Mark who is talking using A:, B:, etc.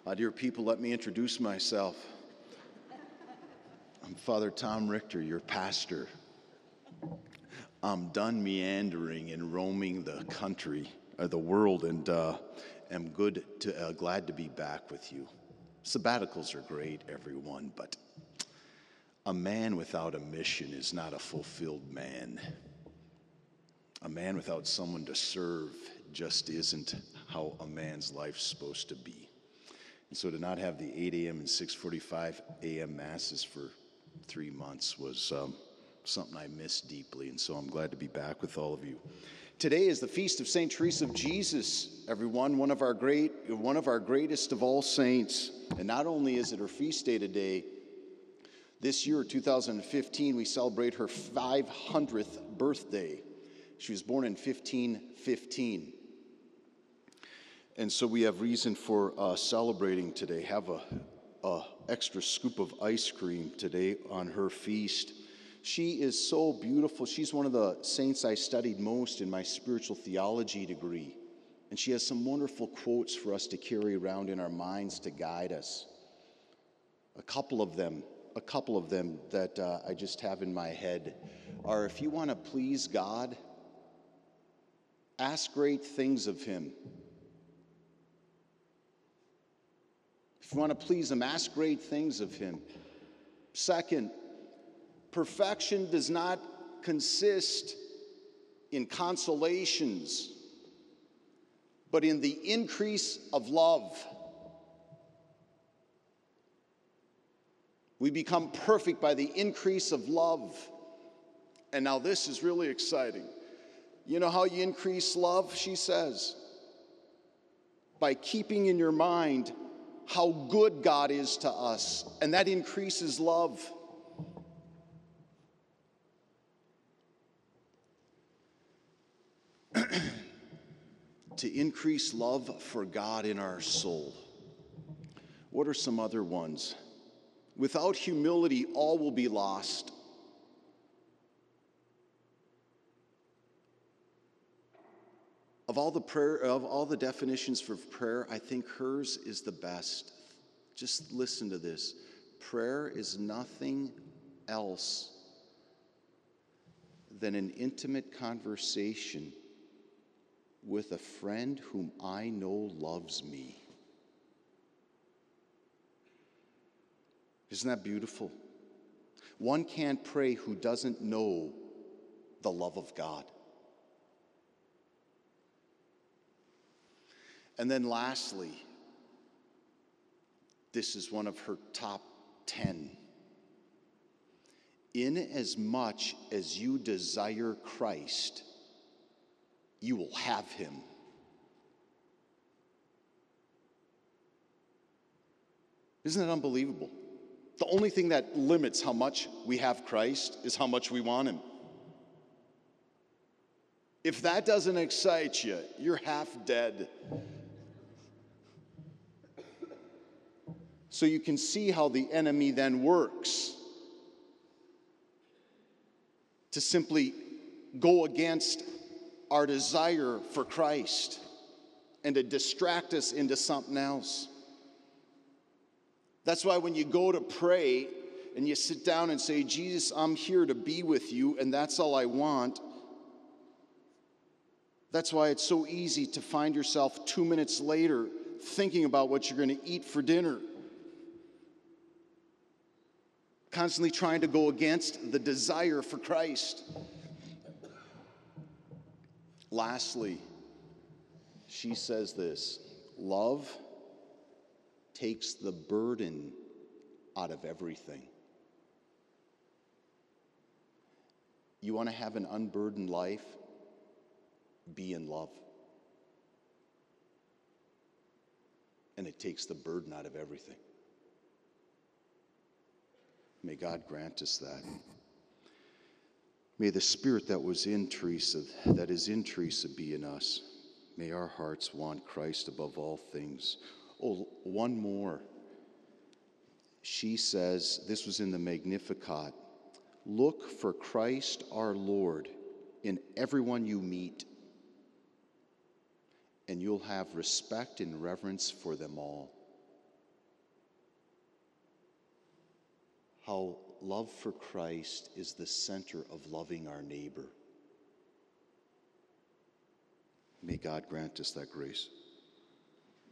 A: Dear people, let me introduce myself. I'm Father Tom Richter, your pastor. I'm done meandering and roaming the country, or the world, and am glad to be back with you. Sabbaticals are great, everyone, but a man without a mission is not a fulfilled man. A man without someone to serve just isn't how a man's life's supposed to be. And so to not have the 8 a.m. and 6:45 a.m. masses for 3 months was something I missed deeply, and so I'm glad to be back with all of you. Today is the feast of St. Teresa of Jesus, everyone, one of our greatest of all saints. And not only is it her feast day today, this year, 2015, we celebrate her 500th birthday. She was born in 1515. And so we have reason for celebrating today. Have a extra scoop of ice cream today on her feast. She is so beautiful. She's one of the saints I studied most in my spiritual theology degree. And she has some wonderful quotes for us to carry around in our minds to guide us. A couple of them that I just have in my head are, if you want to please God, ask great things of him. If you want to please him, ask great things of him. Second, perfection does not consist in consolations, but in the increase of love. We become perfect by the increase of love. And now this is really exciting. You know how you increase love, she says? By keeping in your mind how good God is to us, and that increases love. To increase love for God in our soul. What are some other ones? Without humility, all will be lost. Of all the definitions for prayer, I think hers is the best. Just listen to this. Prayer is nothing else than an intimate conversation with a friend whom I know loves me. Isn't that beautiful? One can't pray who doesn't know the love of God. And then lastly, this is one of her top 10. Inasmuch as you desire Christ, you will have him. Isn't that unbelievable? The only thing that limits how much we have Christ is how much we want him. If that doesn't excite you, you're half dead. So you can see how the enemy then works to simply go against our desire for Christ and to distract us into something else. That's why when you go to pray and you sit down and say, Jesus, I'm here to be with you, and that's all I want. That's why it's so easy to find yourself 2 minutes later thinking about what you're going to eat for dinner. Constantly trying to go against the desire for Christ. Lastly, she says this: love takes the burden out of everything. You want to have an unburdened life? Be in love. And it takes the burden out of everything. May God grant us that. May the spirit that is in Teresa be in us. May our hearts want Christ above all things. Oh, one more. She says, this was in the Magnificat, look for Christ our Lord in everyone you meet, and you'll have respect and reverence for them all. how love for Christ is the center of loving our neighbor. May God grant us that grace.